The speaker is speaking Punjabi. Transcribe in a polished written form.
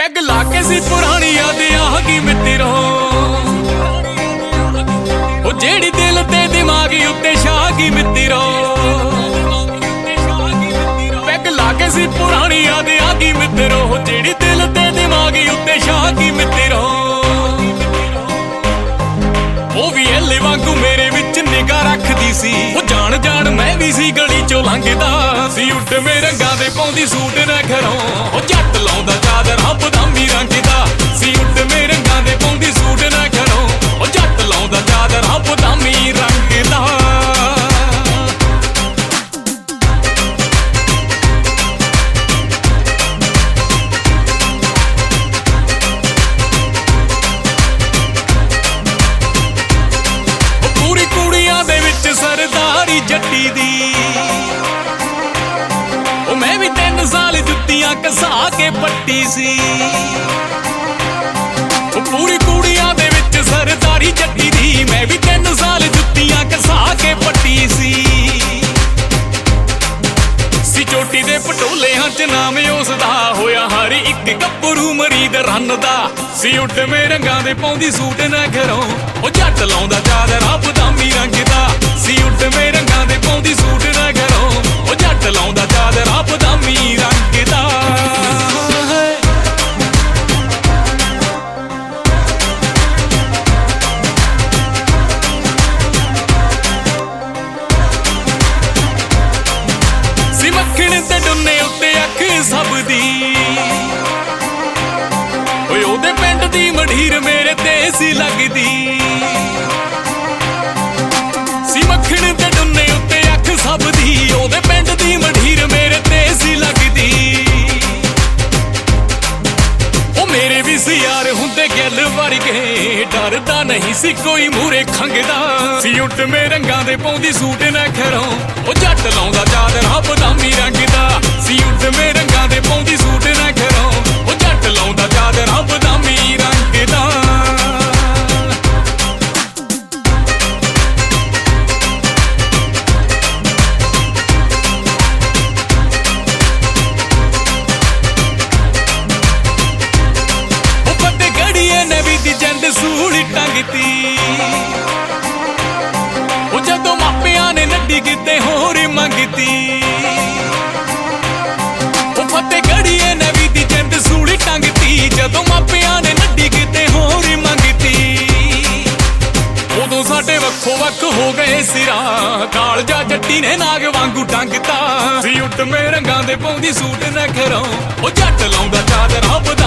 ਪੈਗ ਲਾ ਕੇ ਸੀ ਪੁਰਾਣੀ ਯਾਦ ਆ ਗਈ ਮਿੱਤਰੋ, ਉਹ ਜਿਹੜੀ ਦਿਲ ਤੇ ਦਿਮਾਗ ਉੱਤੇ ਛਾ ਗਈ ਮਿੱਤਰੋ। ਪੈਗ ਲਾ ਕੇ ਸੀ ਪੁਰਾਣੀ ਯਾਦ ਆ ਗਈ ਮਿੱਤਰੋ, ਉਹ ਜਿਹੜੀ ਦਿਲ ਤੇ ਦਿਮਾਗ ਉੱਤੇ ਛਾ ਗਈ ਮਿੱਤਰੋ। ਉਹ ਵੀ ਐਲੇ ਵਾਂਗੂ ਮੇਰੇ ਵਿੱਚ ਨਿਗਾਹ ਰੱਖਦੀ ਸੀ, ਉਹ ਜਾਣ ਜਾਣ ਮੈਂ ਵੀ ਸੀ ਗਲੀ ਚੋਂ ਲੰਘਦਾ ਸੀ। ਉੱਡਵੇਂ ਰੰਗਾਂ ਦੇ ਪਾਉਂਦੀ ਸੂਟ ਨਾ ਘਰੋਂ, ਉਹ ਜੱਟ ਲਾਉਂਦਾ ਚਾਦਰਾ ਬਦਾਮੀ ਰੰਗ ਦਾ ਸੀ। ਉੱਡਵੇਂ ਰੰਗਾਂ ਦੇ ਪਾਉਂਦੀ ਸੂਟ ਨਾ ਘਰੋਂ, ਉਹ ਜੱਟ ਲਾਉਂਦਾ ਚਾਦਰਾ ਬਦਾਮੀ ਰੰਗ ਦਾ। ਸਰਦਾਰੀ ਜੱਟੀ ਦੀ ਉਹ ਮੈਂ ਵੀ 3 ਸਾਲ ਜੁੱਤੀਆਂ ਘਸਾ ਕੇ ਪੱਟੀ ਸੀ। ਉਹ ਪੂਰੀ ਕੁੜੀਆਂ ਦੇ ਵਿੱਚ ਸਰਦਾਰੀ ਜੱਟੀ ਦੀ, ਮੈਂ ਵੀ 3 ਸਾਲ ਜੁੱਤੀਆਂ ਘਸਾ ਕੇ ਪੱਟੀ ਸੀ। ਚੋਟੀ ਦੇ ਪਟੋਲਿਆਂ ਚ ਨਾਮ ਉਸਦਾ ਹੋਇਆ ਹਰ ਇੱਕ ਗੱਭਰੂ ਮਰੀਦ ਰੰਨ ਦਾ ਸੀ। ਉੱਡਵੇਂ ਰੰਗਾਂ ਦੇ ਪਾਉਂਦੀ ਸੂਟ ਨਾ ਘਰੋਂ, ਉਹ ਜੱਟ ਲਾਉਂਦਾ ਚਾਦਰਾ ਬਦਾਮੀ ਰੰਗ ਦਾ ਸੀ। ਉੱਡਵੇਂ ਰੰਗਾਂ ਦੇ ਪਾਉਂਦੀ ਸੂਟ ਨਾ ਘਰੋਂ, ਉਹ ਜੱਟ ਲਾਉਂਦਾ ਚਾਦਰਾ ਬਦਾਮੀ ਰੰਗ ਦਾ। ਮੱਖਣ ਤੇ ਡੁੰਨੇ ਉੱਤੇ ਅੱਖ ਸਭ ਦੀ, ਓਏ ਉਹਦੇ ਪਿੰਡ ਦੀ ਮਢੀਰ ਮੇਰੇ ਤੇ ਸੀ ਲੱਗਦੀ ਸੀ। ਮੱਖਣ ਤੇ ਡੁੰਨੇ ਉੱਤੇ ਅੱਖ ਸਭ ਦੀ, ਉਹਦੇ ਪਿੰਡ ਦੀ ਮਢੀਰ ਮੇਰੇ ਤੇ ਸੀ ਲੱਗਦੀ। ਉਹ ਮੇਰੇ ਵੀ ਸੀ ਯਾਰ ਹੁੰਦੇ ਗਿੱਲ ਵਰਗੇ, ਡਰਦਾ ਨਹੀਂ ਸੀ ਕੋਈ ਮੂਰੇ ਖੰਗਦਾ ਸੀ। ਉੱਡਵੇਂ ਰੰਗਾਂ ਦੇ ਪਾਉਂਦੀ ਸੂਟ ਨਾ ਘਰੋਂ, ਉਹ ਜੱਟ ਲਾਉਂਦਾ ਚਾਦਰਾ ਬਦਾਮੀ ਰੰਗ ਦਾ ਸੀ। ਉੱਡਵੇਂ ਰੰਗਾਂ ਦੇ ਪਾਉਂਦੀ ਸੂਟ ਨਾ ਘਰੋਂ, ਉਹ ਜੱਟ ਲਾਉਂਦਾ ਚਾਦਰਾ ਬਦਾਮੀ ਰੰਗ ਦਾ। ਜੰਦ ਸੂਲੀ ਟੰਗਤੀ ਉਹ ਜਦੋਂ ਮਾਪਿਆਂ ਨੇ ਨੱਡੀ ਕਿਤੇ ਹੋਰ ਮੰਗਤੀ। ਉਹ ਫਤਿਹ ਗੜੀਏ ਨਵੀਂ ਦੀ ਜੰਦ ਸੂਲੀ ਟੰਗਤੀ, ਜਦੋਂ ਮਾਪਿਆਂ ਨੇ ਨੱਡੀ ਕਿਤੇ ਹੋਰ ਮੰਗਤੀ। ਉਦੋਂ ਸਾਡੇ ਵੱਖੋ ਵੱਖ ਹੋ ਗਏ ਸਿਰਾਂ, ਕਾਲਜਾ ਜੱਟੀ ਨੇ ਨਾਗ ਵਾਂਗੂ ਟੰਗਤਾ ਸੀ। ਉੱਡਵੇਂ ਰੰਗਾਂ ਦੇ ਪਾਉਂਦੀ ਸੂਟ ਨਾ ਘਰੋਂ, ਉਹ ਜੱਟ ਲਾਉਂਦਾ ਚਾਦਰਾ